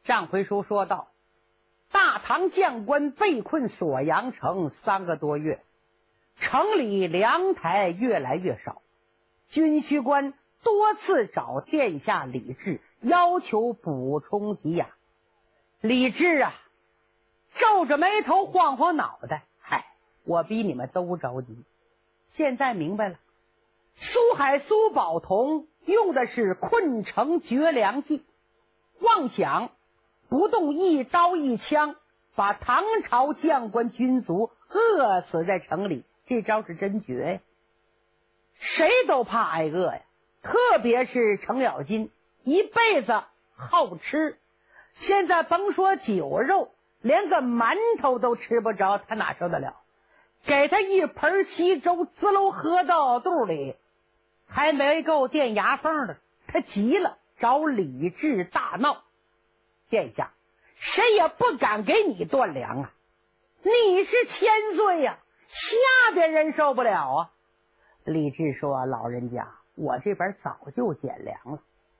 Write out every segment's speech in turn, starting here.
上回书说到，大唐将官被困锁阳城3个多月，城里粮台越来越少，军需官多次找殿下李治要求补充给养。李治啊，皱着眉头晃晃脑袋，嗨，我比你们都着急。现在明白了，苏海苏宝同用的是困城绝粮计，妄想不动一刀一枪把唐朝将官军卒饿死在城里，这招是真绝呀！谁都怕挨饿呀，特别是程咬金一辈子好吃，现在甭说酒肉，连个馒头都吃不着，他哪受得了？给他一盆稀粥滋溜喝到肚里，还没够垫牙缝的，他急了，找李治大闹。殿下，谁也不敢给你断粮啊！你是千岁呀，下边人受不了啊！李治说：“老人家，我这边早就减粮了。”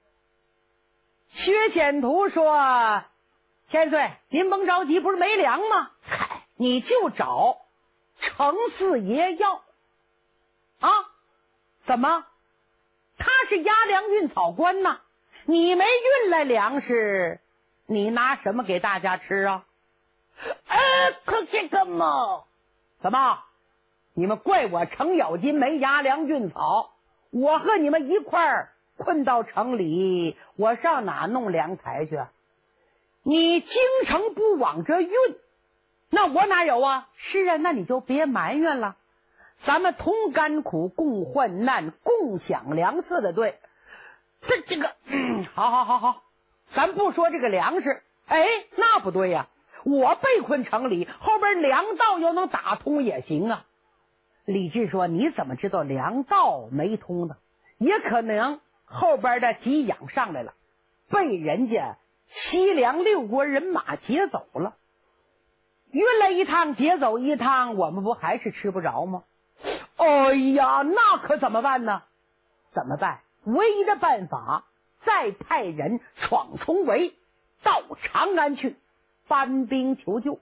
薛显图说：“千岁，您甭着急，不是没粮吗？嗨，你就找程四爷要啊！怎么？他是押粮运草官呐，你没运来粮食，你拿什么给大家吃啊？可这个嘛，怎么？你们怪我程咬金没押粮运草，我和你们一块儿困到城里，我上哪弄粮台去？你京城不往这运，那我哪有啊？是啊，那你就别埋怨了，咱们同甘苦，共患难，共享粮色的对。这个，好，咱不说这个粮食，那不对呀，我被困城里，后边粮道要能打通也行啊。李治说：“你怎么知道粮道没通呢？也可能后边的给养上来了，被人家西凉6国人马劫走了，运来一趟劫走一趟，我们不还是吃不着吗？哎呀，那可怎么办呢？怎么办？唯一的办法，再派人闯重围，到长安去搬兵求救。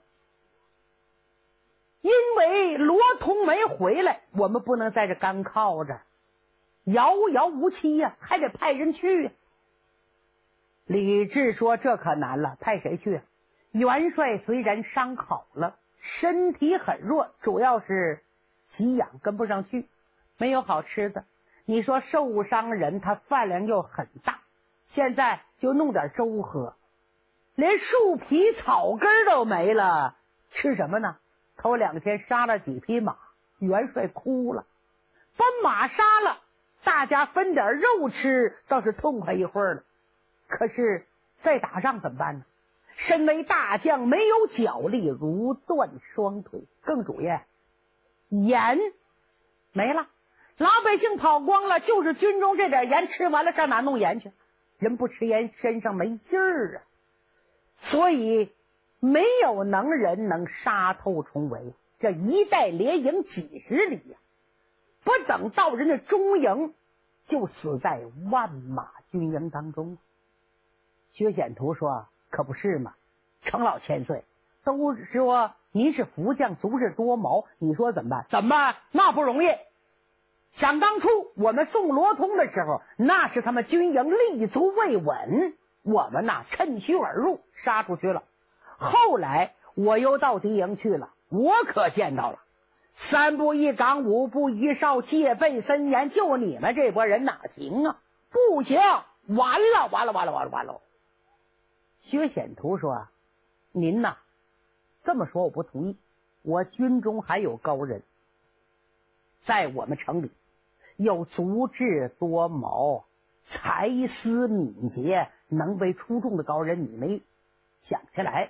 因为罗通没回来，我们不能在这干靠着，遥遥无期呀，还得派人去呀。”李治说：“这可难了，派谁去？元帅虽然伤好了，身体很弱，主要是给养跟不上去，没有好吃的。你说受伤人他饭量又很大，现在就弄点粥喝，连树皮草根都没了，吃什么呢？头2天杀了几匹马，元帅哭了，把马杀了，大家分点肉吃，倒是痛快一会儿了。可是再打仗怎么办呢？身为大将，没有脚力，如断双腿。更主要，盐没了，老百姓跑光了，就是军中这点盐吃完了，上哪弄盐去？人不吃盐，身上没劲儿啊。所以没有能人能杀透重围，这一带连营几十里呀，不等到人的中营，就死在万马军营当中。薛显图说：“可不是嘛，程老千岁，都说您是福将，足智多谋，你说怎么办？怎么办？那不容易。想当初我们送罗通的时候，那是他们军营立足未稳，我们呐趁虚而入，杀出去了。后来我又到敌营去了，我可见到了3步一岗，5步一哨，戒备森严，就你们这波人哪行啊？不行，完了。”薛显图说：“您呐，这么说我不同意，我军中还有高人，在我们城里有足智多谋、才思敏捷、能为出众的高人，你没想起来？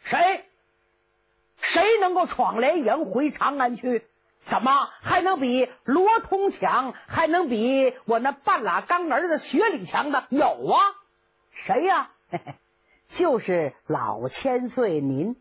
谁能够闯连营回长安去？怎么还能比罗通强？还能比我那半拉缸儿子薛礼强的？有啊，谁呀？就是老千岁您。”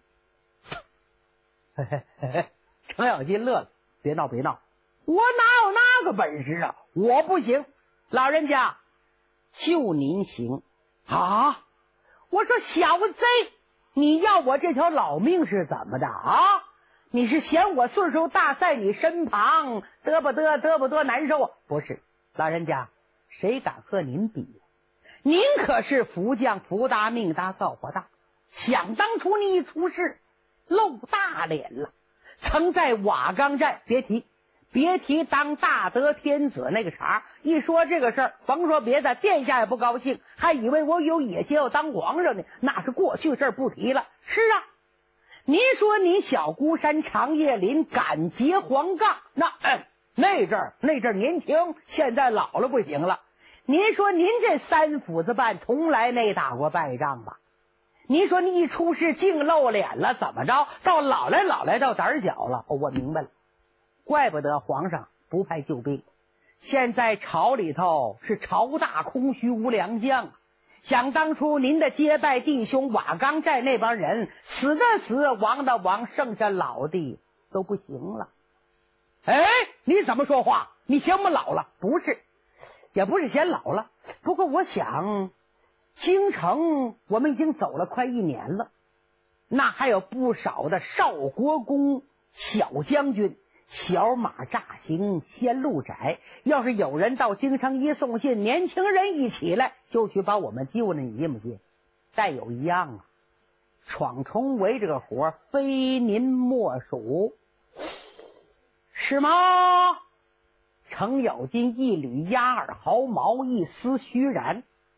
程咬金乐了：“别闹，我哪有那个本事啊？我不行，老人家就您行啊！ 我说小贼，你要我这条老命是怎么的啊？你是嫌我岁数大，在你身旁得不得难受啊？不是，老人家，谁敢和您比？您可是福将，福大命大造化大。想当初你一出事，露大脸了，曾在瓦岗寨，别提当大德天子那个茬。一说这个事儿，甭说别的，殿下也不高兴，还以为我有野心要当皇上呢。那是过去事儿，不提了。是啊，您说你小孤山长叶林敢结黄杠，那阵儿年轻，现在老了不行了。您说您这三斧子半从来没打过败仗吧？您说你一出事净露脸了，怎么着？到老来到胆小了。我明白了，怪不得皇上不派救兵。现在朝里头是朝大空虚无良将。想当初您的结拜弟兄瓦岗寨那帮人，死的死，亡的亡，剩下老的都不行了。哎，你怎么说话？你嫌我们老了？不是，也不是嫌老了。不过我想，京城我们已经走了快1年了，那还有不少的少国公、小将军，小马乍行先路窄。要是有人到京城一送信，年轻人一起来就去把我们救了，你信不信？再有一样啊，闯重围这个活非您莫属。是吗？程咬金一捋压耳毫毛，一丝虚然。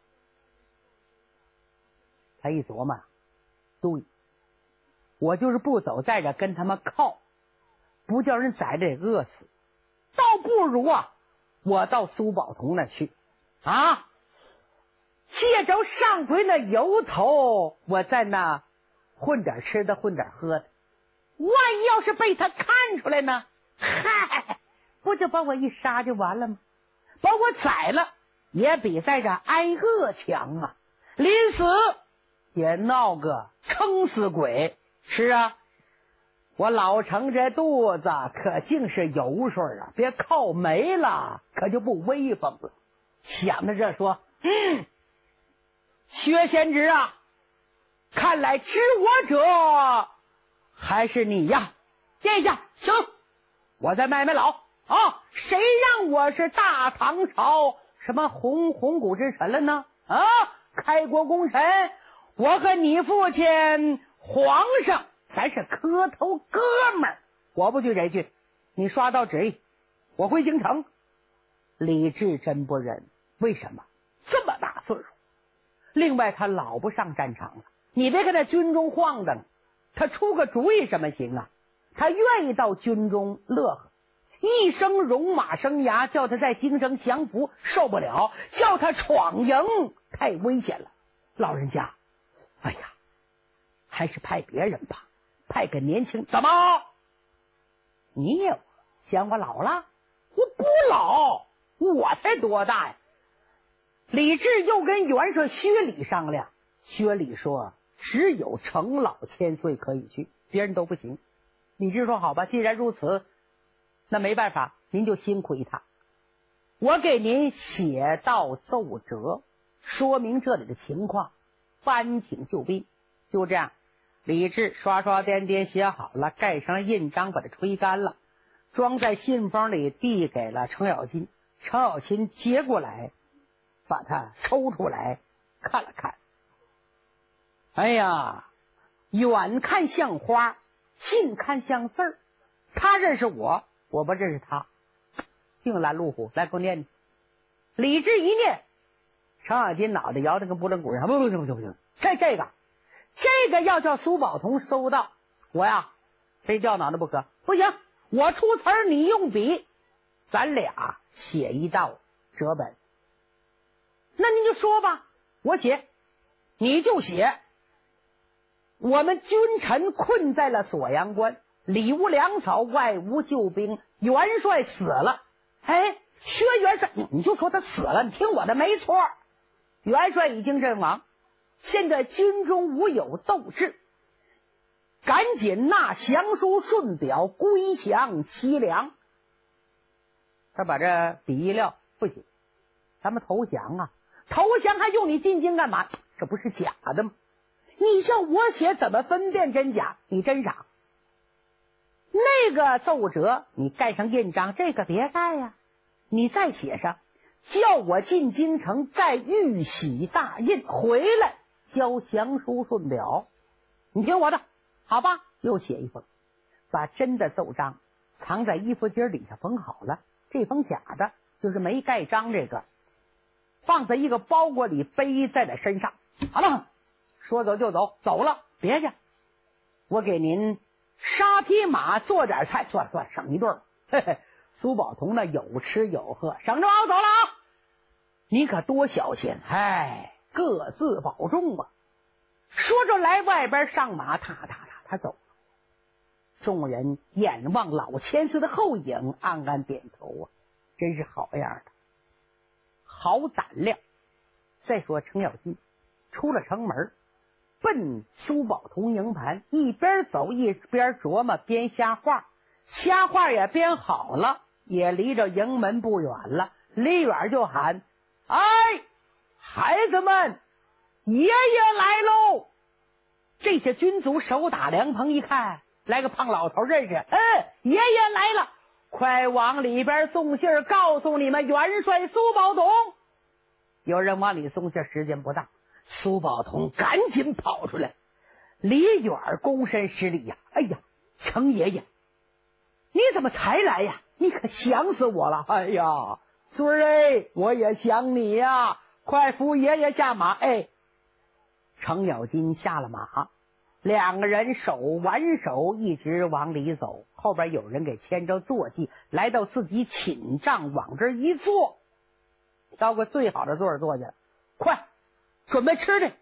他一琢磨，对，我就是不走，在这跟他们靠，不叫人宰得饿死，倒不如我到苏宝同那去啊，借着上回那由头，我在那混点吃的，混点喝的。万一要是被他看出来呢？嗨，不就把我一杀就完了吗？把我宰了也比在这挨饿强啊！临死也闹个撑死鬼。是啊，我老程这肚子可净是油水啊，别靠没了可就不威风了。想着这说，薛贤侄啊，看来知我者还是你呀。殿下，请我再卖老啊！谁让我是大唐朝什么红谷之臣了呢？啊，开国功臣，我和你父亲皇上咱是磕头哥们儿，我不去谁去？你刷到旨意，我回京城。李治真不忍，为什么？这么大岁数，另外他老不上战场了，你别跟他军中晃荡，他出个主意什么行啊？他愿意到军中乐呵，一生戎马生涯，叫他在京城降服受不了，叫他闯营太危险了。老人家，哎呀，还是派别人吧，派个年轻。怎么？你也嫌我老了？我不老，我才多大呀？李治又跟元帅薛礼商量，薛礼说只有程老千岁可以去，别人都不行。李治说好吧，既然如此，那没办法，您就辛苦一趟。我给您写道奏折，说明这里的情况，搬请救兵。就这样，李治刷刷颠颠写好了，盖上了印章，把它吹干了，装在信封里，递给了程咬金。程咬金接过来，把它抽出来看了看。哎呀，远看像花，近看像字儿。他认识我，我不认识他，净拦路虎。来，给我念念。李治一念，程咬金脑袋摇得跟拨浪鼓一样，不，这个要叫苏宝同搜到，我呀非掉脑袋不可。不行，我出词儿，你用笔，咱俩写一道折本。那您就说吧，我写，你就写。我们君臣困在了锁阳关，里无粮草，外无救兵，元帅死了。哎，薛元帅，你就说他死了，你听我的，没错，元帅已经阵亡，现在军中无有斗志，赶紧纳降书顺表，归降西凉。他把这笔一撂，不行，咱们投降啊！投降还用你进京干嘛？这不是假的吗？ 你叫我写怎么分辨真假？你真傻。那个奏折你盖上印章，这个别盖呀，你再写上叫我进京城盖玉玺大印，回来交降书顺表。你听我的，好吧？又写一封，把真的奏章藏在衣服襟底下缝好了，这封假的就是没盖章，这个放在一个包裹里，背在了身上。好了，说走就走，走了别去，我给您杀匹马，做点菜，算了省一顿。嘿嘿，苏宝同呢有吃有喝，省着我走了啊！你可多小心，各自保重啊！说着来外边上马，他走了。众人眼望老千岁的后影，暗暗点头啊，真是好样的，好胆量。再说程咬金出了城门，奔苏宝同营盘，一边走一边琢磨，边瞎话也编好了，也离着营门不远了。离远就喊：哎，孩子们，爷爷来喽！这些军卒手打凉棚，一看来个胖老头，认识，爷爷来了，快往里边送信，告诉你们元帅苏宝同。有人往里送信，时间不大，苏宝同赶紧跑出来，离远躬身施礼呀！哎呀，程爷爷，你怎么才来呀？你可想死我了！哎呀，孙儿我也想你呀，快扶爷爷下马！程咬金下了马，两个人手挽手一直往里走，后边有人给牵着坐骑，来到自己寝帐，往这一坐，到个最好的座儿坐下，快准备吃的。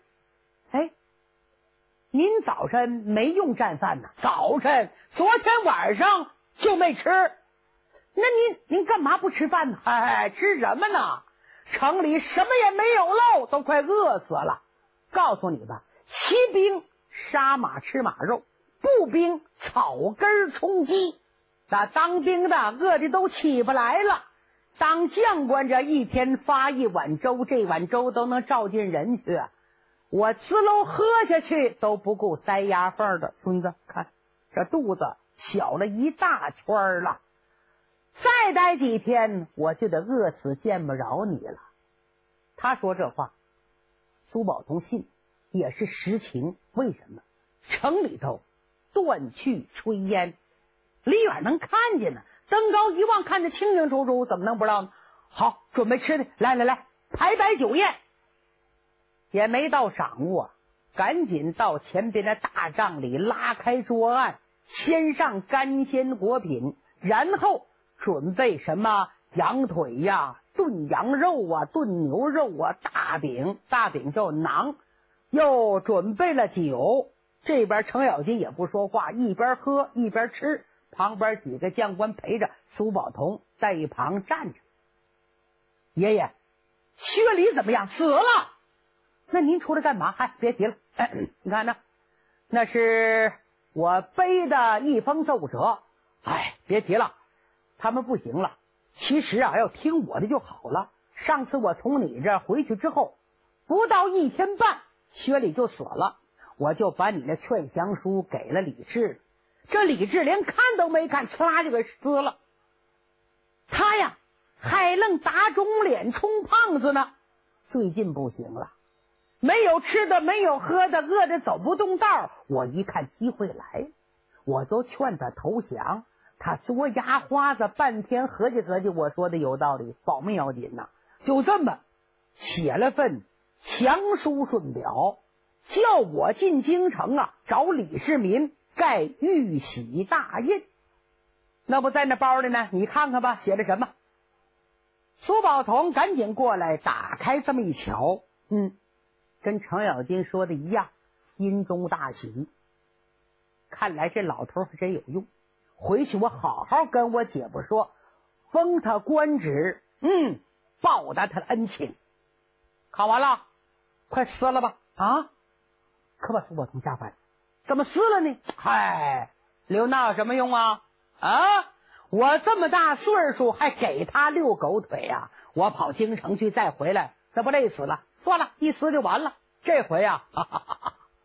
您早晨没用战饭呢？早晨昨天晚上就没吃。那您干嘛不吃饭呢？吃什么呢？城里什么也没有喽，都快饿死了。告诉你吧，骑兵杀马吃马肉，步兵草根充饥。那当兵的饿的都起不来了，当将官这一天发一碗粥，这碗粥都能照进人去啊！我滋喽喝下去都不够塞牙缝的。孙子，看这肚子小了一大圈了，再待几天我就得饿死，见不着你了。他说这话，苏宝同信，也是实情。为什么？城里头断去炊烟，离远能看见呢，登高一望看得清清楚楚，怎么能不知道呢？好，准备吃的，来，排摆酒宴。也没到晌午啊，赶紧到前边的大帐里拉开桌案，先上干鲜果品，然后准备什么羊腿呀、炖羊肉啊、炖牛肉啊、大饼叫馕，又准备了酒。这边程咬金也不说话，一边喝一边吃，旁边几个将官陪着，苏宝同在一旁站着。爷爷，薛礼怎么样？死了。那您出来干嘛？别提了。你看呢，那是我背的一封奏折。别提了，他们不行了。其实啊，要听我的就好了。上次我从你这回去之后，不到1天半，薛礼就死了，我就把你的劝降书给了李治。这李治连看都没看，呲啦就给撕了。他呀，还愣打肿脸充胖子呢。最近不行了，没有吃的，没有喝的，饿得走不动道。我一看机会来，我就劝他投降。他嘬牙花子，半天合计合计，我说的有道理，保命要紧呐。就这么写了份降书顺表，叫我进京城啊，找李世民盖玉玺大印。那不在那包里呢，你看看吧，写的什么？苏宝同赶紧过来打开这么一瞧，跟程咬金说的一样，心中大喜。看来这老头还真有用，回去我好好跟我姐夫说，封他官职，报答他的恩情。看完了，快撕了吧！可把苏宝同吓坏了，怎么撕了呢？留那有什么用啊？我这么大岁数还给他遛狗腿啊！我跑京城去再回来，那不累死了？算了，一撕就完了。这回啊，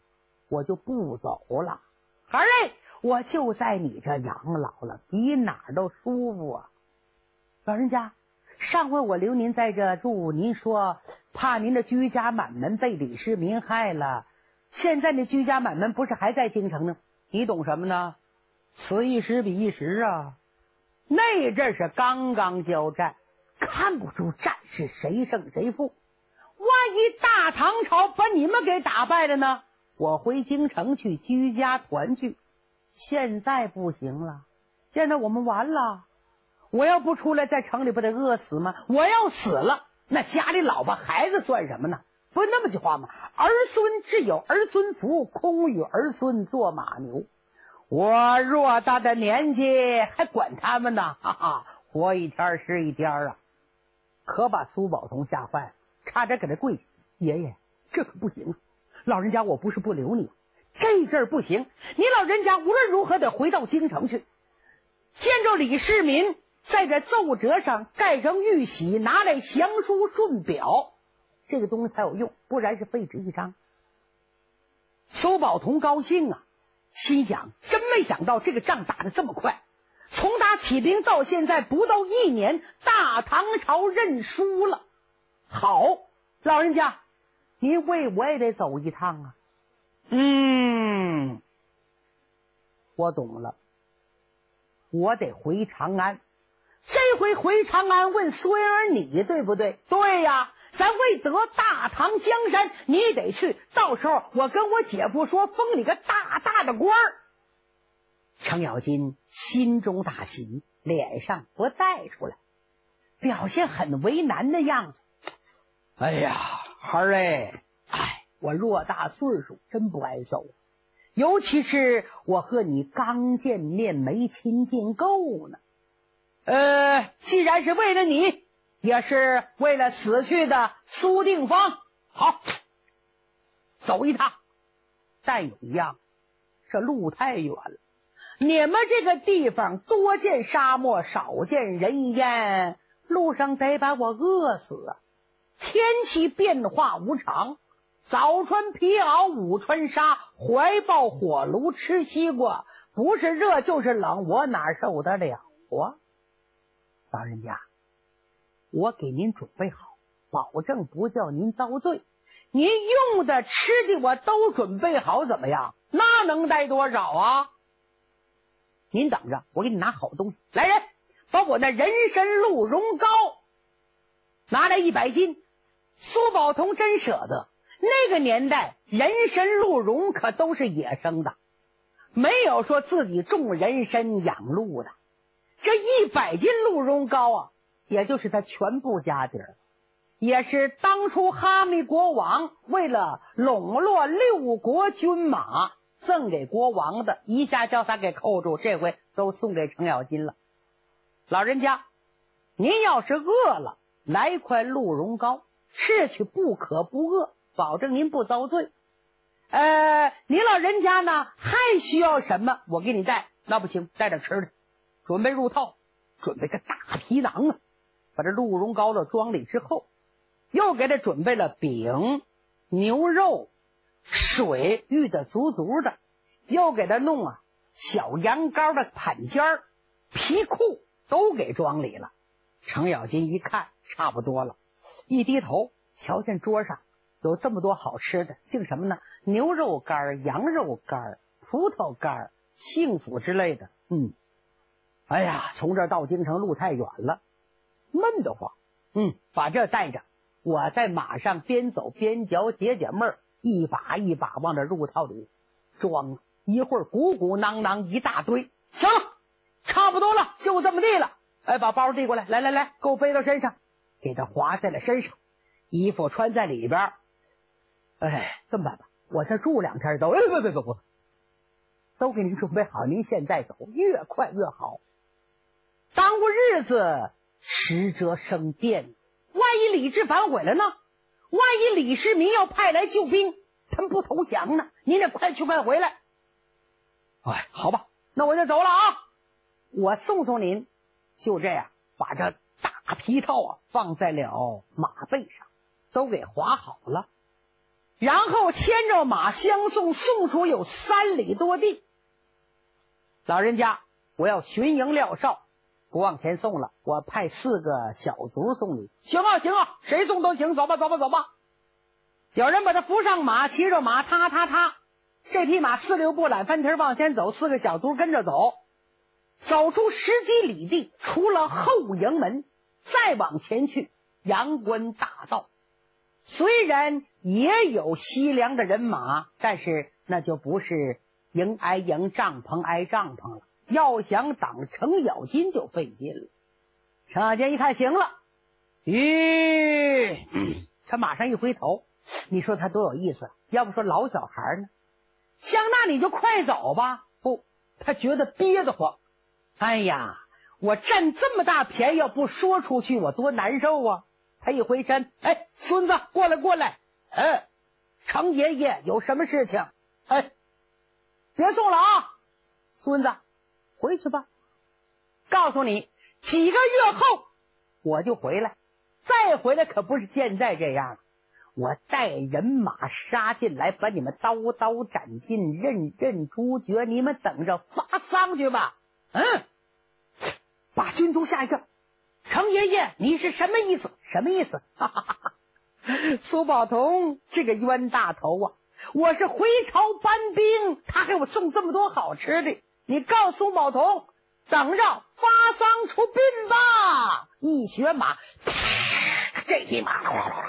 我就不走了。孩儿，我就在你这养老了，比哪儿都舒服啊。老人家，上回我留您在这住，您说怕您的居家满门被李世民害了，现在那居家满门不是还在京城呢？你懂什么呢？此一时彼一时啊。那阵是刚刚交战，看不出战事谁胜谁负。万一大唐朝把你们给打败了呢？我回京城去居家团聚。现在不行了，现在我们完了。我要不出来，在城里不得饿死吗？我要死了，那家里老婆孩子算什么呢？不是那么句话吗？儿孙自有儿孙福，空与儿孙做马牛。我偌大的年纪还管他们呢，哈哈，活一天是一天啊！可把苏宝同吓坏了，差点给他跪下。爷爷，这可不行啊！老人家，我不是不留你，这阵儿不行，你老人家无论如何得回到京城去，见着李世民，在这奏折上盖上玉玺，拿来降书顺表，这个东西才有用，不然是废纸一张。苏宝同高兴啊，心想真没想到这个仗打得这么快，从打起兵到现在不到1年，大唐朝认输了。好，老人家，您为我也得走一趟啊。我懂了，我得回长安。这回回长安问孙儿你对不对？对呀，咱为得大唐江山，你也得去，到时候我跟我姐夫说，封你个大大的官儿。程咬金心中大喜，脸上不带出来，表现很为难的样子。哎呀，孩儿我偌大岁数，真不爱走，尤其是我和你刚见面没亲近够呢。既然是为了你，也是为了死去的苏定方，好，走一趟。但有一样，这路太远了，你们这个地方多见沙漠，少见人烟，路上得把我饿死啊！天气变化无常，早穿皮袄，午穿纱，怀抱火炉吃西瓜，不是热就是冷，我哪受得了啊？老人家，我给您准备好，保证不叫您遭罪。您用的吃的我都准备好，怎么样？那能带多少啊？您等着，我给你拿好东西。来人，把我那人参鹿茸膏拿来100斤。苏宝同真舍得，那个年代人参鹿茸可都是野生的，没有说自己种人参养鹿的。这100斤鹿茸膏啊，也就是他全部家底儿，也是当初哈密国王为了笼络6国军马赠给国王的，一下叫他给扣住，这回都送给程咬金了。老人家，您要是饿了，来1块鹿茸膏，吃去不渴不饿，保证您不遭罪。您老人家呢还需要什么？我给你带。那不行，带点吃的，准备入套，准备个大皮囊啊，把这鹿茸膏的装里之后，又给他准备了饼、牛肉、水，预得足足的，又给他弄小羊羔的盘尖儿、皮裤都给装里了。程咬金一看差不多了，一低头瞧见桌上有这么多好吃的，竟什么呢？牛肉干、羊肉干、葡萄干、杏脯之类的。哎呀，从这儿到京城路太远了，闷得慌。把这带着，我在马上边走边嚼，解解闷儿，一把一把往这入套里装，一会儿鼓鼓囊囊一大堆。行了，差不多了，就这么地了。把包递过来，来，给我背到身上，给他划在了身上，衣服穿在里边。这么办吧，我再住2天走。别，都给您准备好，您现在走，越快越好。耽误日子，迟则生变。万一李治反悔了呢？万一李世民要派来救兵，他们不投降呢？您得快去快回来。好吧，那我就走了啊！我送送您。就这样，把这大皮套放在了马背上，都给划好了。 然后牵着马相送，送出有3里多地。老人家，我要巡营廖少，不往前送了，我派4个小卒送你。行啊，行啊，谁送都行，走吧，走吧，走吧。有人把他扶上马，骑着马，他，这匹马4溜步懒翻蹄往前走，4个小卒跟着走，走出10几里地，出了后营门，再往前去，阳关大道。虽然也有西凉的人马，但是那就不是营挨营，帐篷挨帐篷了。要想挡程咬金就费劲了。程咬金一看行了，他马上一回头，你说他多有意思，要不说老小孩呢，想那你就快走吧。不，他觉得憋得慌。哎呀，我占这么大便宜，要不说出去我多难受啊。他一回身，哎，孙子过来，程爷爷有什么事情？别送了啊，孙子回去吧，告诉你几个月后我就回来，再回来可不是现在这样，我带人马杀进来，把你们刀刀斩尽，任任诛绝，你们等着发丧去吧。把军卒吓一跳，程爷爷你是什么意思？什么意思？苏宝同这个冤大头啊，我是回朝搬兵，他给我送这么多好吃的，你告诉苏宝同等着发丧出殡吧。一学马，这匹马，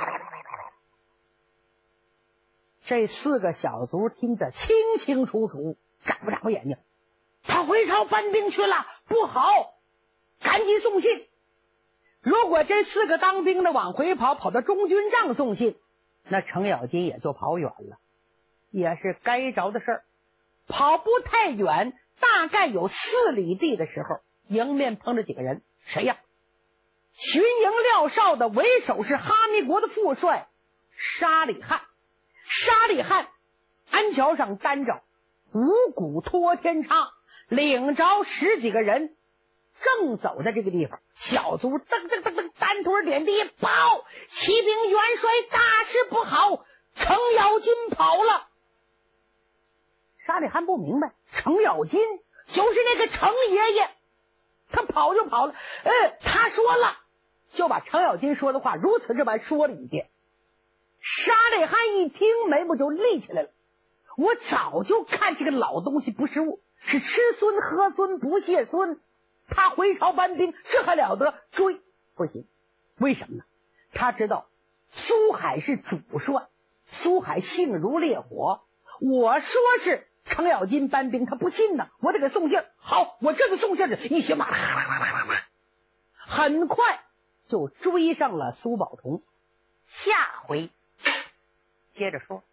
这4个小卒听得清清楚楚，眨巴眨巴眼睛，他回朝搬兵去了，不好，赶紧送信。如果这4个当兵的往回跑，跑到中军帐送信，那程咬金也就跑远了，也是该着的事儿。跑不太远，大概有4里地的时候，迎面碰着几个人。谁呀？巡营廖少的为首是哈密国的副帅沙里汉。沙里汉鞍桥上担着五谷托天叉，领着10几个人，正走在这个地方。小卒噔噔噔噔单腿点地，报启禀元帅，大事不好，程咬金跑了。沙里汉不明白，程咬金就是那个程爷爷，他跑就跑了。他说了，就把程咬金说的话如此这般说了一遍。沙里汉一听，眉毛就立起来了。我早就看这个老东西不是物，是吃孙喝孙不谢孙。他回朝搬兵，这还了得？追不行，为什么呢？他知道苏海是主帅，苏海性如烈火，我说是程咬金搬兵，他不信呢，我得给送信。好，我这就送信，一学马很快就追上了苏宝同。下回接着说。